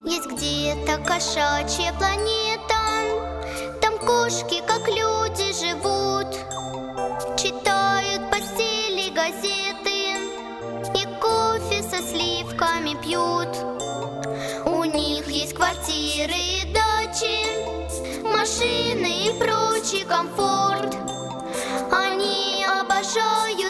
Есть где-то кошачья планета, там кошки, как люди, живут, читают в постели газеты и кофе со сливками пьют. У них есть квартиры и дачи, машины и прочий комфорт. Они обожают